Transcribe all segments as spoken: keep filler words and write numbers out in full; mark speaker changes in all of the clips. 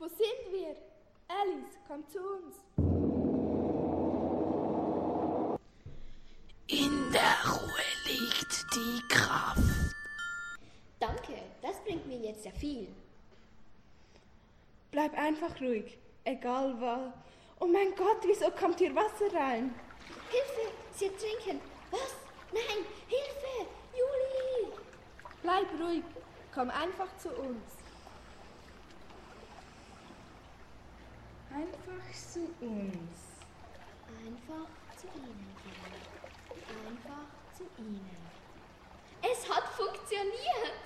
Speaker 1: Wo sind wir? Alice, komm zu uns.
Speaker 2: In der Ruhe liegt die Kraft.
Speaker 3: Danke, das bringt mir jetzt sehr viel.
Speaker 1: Bleib einfach ruhig, egal was. Oh mein Gott, wieso kommt hier Wasser rein?
Speaker 3: Hilfe, sie ertrinken. Was? Nein, Hilfe, Juli!
Speaker 1: Bleib ruhig, komm einfach zu uns.
Speaker 4: Einfach zu uns.
Speaker 3: Einfach zu Ihnen gehen. Einfach zu Ihnen. Es hat funktioniert!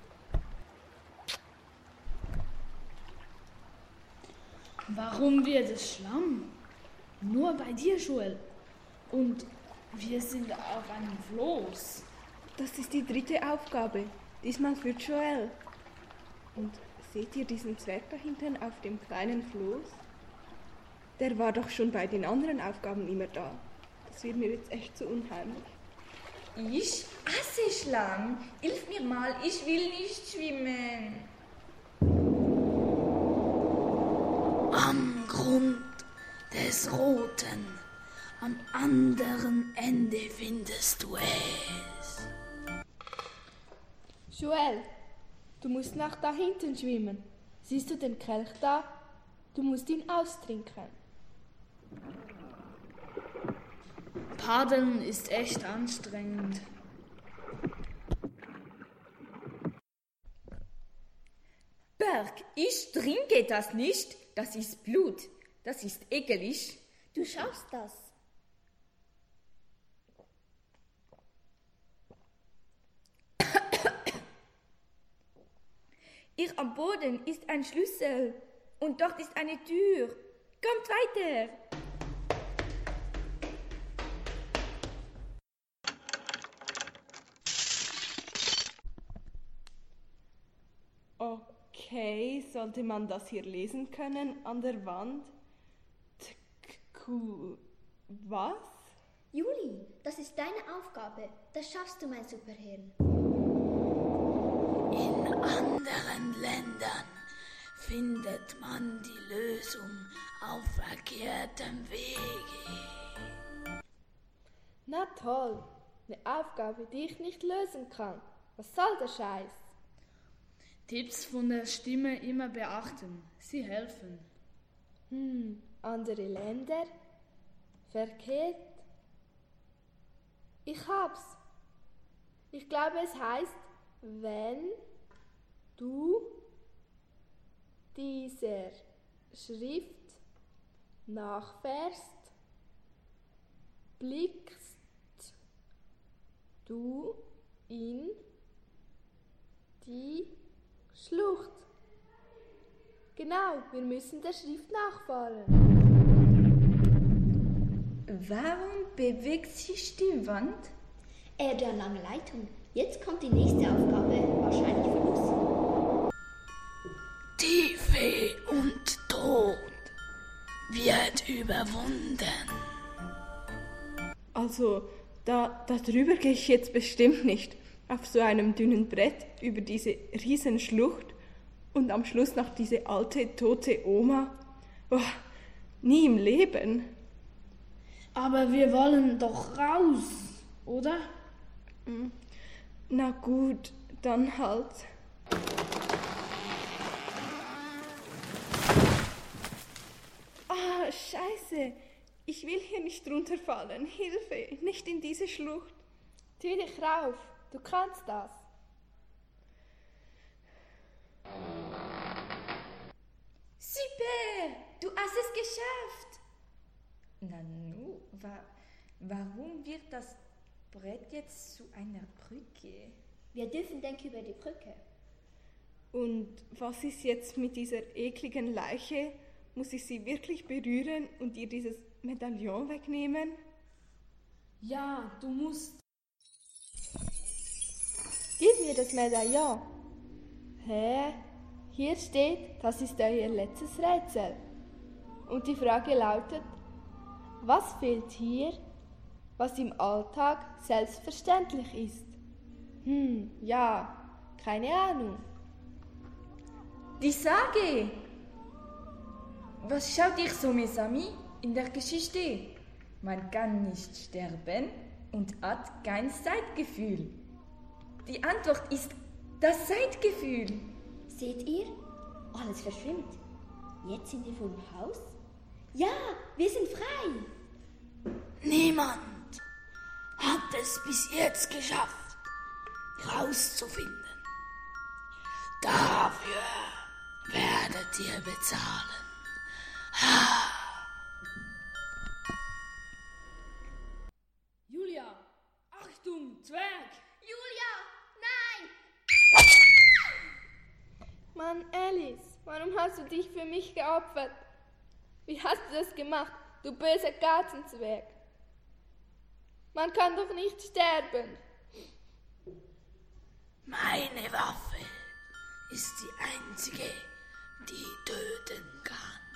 Speaker 4: Warum wird es Schlamm? Nur bei dir, Joel. Und wir sind auf einem Floß.
Speaker 1: Das ist die dritte Aufgabe, diesmal für Joel. Und seht ihr diesen Zwerg da hinten auf dem kleinen Floß? Der war doch schon bei den anderen Aufgaben immer da. Das wird mir jetzt echt zu unheimlich.
Speaker 5: Ich hasse Schlamm. Hilf mir mal, ich will nicht schwimmen.
Speaker 2: Am Grund des Roten, am anderen Ende findest du es.
Speaker 1: Joel, du musst nach da hinten schwimmen. Siehst du den Kelch da? Du musst ihn austrinken.
Speaker 4: Paddeln ist echt anstrengend.
Speaker 5: Berg, ich trinke das nicht. Das ist Blut. Das ist ekelig.
Speaker 3: Du schaffst das.
Speaker 5: Hier am Boden ist ein Schlüssel und dort ist eine Tür. Kommt weiter.
Speaker 1: Okay, sollte man das hier lesen können an der Wand? Tku, was?
Speaker 3: Juli, das ist deine Aufgabe. Das schaffst du, mein Superhirn.
Speaker 2: In anderen Ländern findet man die Lösung auf verkehrtem Wege.
Speaker 1: Na toll, eine Aufgabe, die ich nicht lösen kann. Was soll der Scheiß?
Speaker 4: Tipps von der Stimme immer beachten. Sie helfen.
Speaker 1: Hm, andere Länder? Verkehrt? Ich hab's. Ich glaube, es heißt, wenn du dieser Schrift nachfährst, blickst du in die Schlucht. Genau, wir müssen der Schrift nachfahren.
Speaker 5: Warum bewegt sich die Wand?
Speaker 3: Er hat eine lange Leitung. Jetzt kommt die nächste Aufgabe, wahrscheinlich für uns.
Speaker 2: Tiefe und Tod wird überwunden.
Speaker 1: Also, da, da drüber gehe ich jetzt bestimmt nicht. Auf so einem dünnen Brett über diese riesen Schlucht und am Schluss noch diese alte, tote Oma. Oh, nie im Leben.
Speaker 4: Aber wir wollen doch raus, oder?
Speaker 1: Na gut, dann halt. Ah, Scheiße. Ich will hier nicht runterfallen. Hilfe, nicht in diese Schlucht. Zieh dich rauf, du kannst das.
Speaker 5: Super, du hast es geschafft. Nanu, wa- warum wird das Brett jetzt zu einer Brücke?
Speaker 3: Wir dürfen denken über die Brücke.
Speaker 1: Und was ist jetzt mit dieser ekligen Leiche? Muss ich sie wirklich berühren und ihr dieses Medaillon wegnehmen?
Speaker 4: Ja, du musst.
Speaker 1: Gib mir das Medaillon. Hä? Hier steht, das ist euer letztes Rätsel. Und die Frage lautet, was fehlt hier, was im Alltag selbstverständlich ist? Hm, ja, keine Ahnung.
Speaker 5: Die Sage! Was schaut dich so, Mesami? In der Geschichte. Man kann nicht sterben und hat kein Zeitgefühl. Die Antwort ist das Zeitgefühl.
Speaker 3: Seht ihr? Alles verschwimmt. Jetzt sind wir vor dem Haus. Ja, wir sind frei.
Speaker 2: Niemand hat es bis jetzt geschafft, rauszufinden. Dafür werdet ihr bezahlen.
Speaker 4: Julia, Achtung, Zwerg!
Speaker 3: Julia, nein!
Speaker 1: Mann, Alice, warum hast du dich für mich geopfert? Wie hast du das gemacht, du böser Gartenzwerg? Man kann doch nicht sterben.
Speaker 2: Meine Waffe ist die einzige, die töten kann.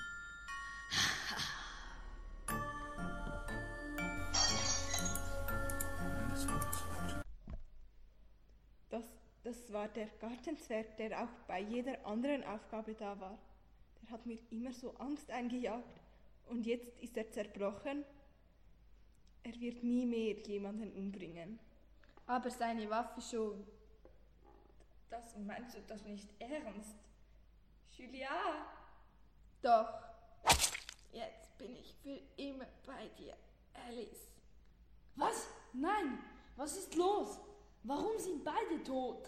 Speaker 6: Das, das war der Gartenzwerg, der auch bei jeder anderen Aufgabe da war. Der hat mir immer so Angst eingejagt. Und jetzt ist er zerbrochen. Er wird nie mehr jemanden umbringen.
Speaker 1: Aber seine Waffe schon.
Speaker 5: Das meinst du doch nicht ernst? Julia?
Speaker 1: Doch. Jetzt bin ich für immer bei dir, Alice.
Speaker 4: Was? Nein! Was ist los? Warum sind beide tot?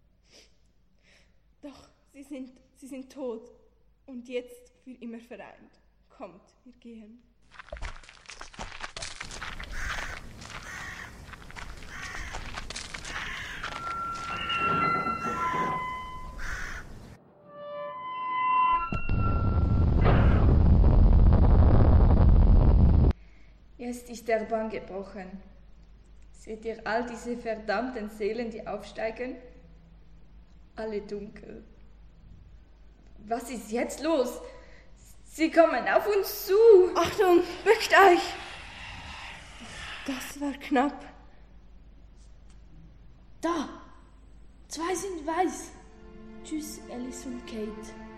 Speaker 6: Doch, sie sind, sie sind tot. Und jetzt für immer vereint. Kommt, wir gehen.
Speaker 5: Jetzt ist der Bann gebrochen. Seht ihr all diese verdammten Seelen, die aufsteigen? Alle dunkel. Was ist jetzt los? Sie kommen auf uns zu.
Speaker 6: Achtung, bückt euch! Das war knapp.
Speaker 4: Da! Zwei sind weiß. Tschüss, Alice und Kate.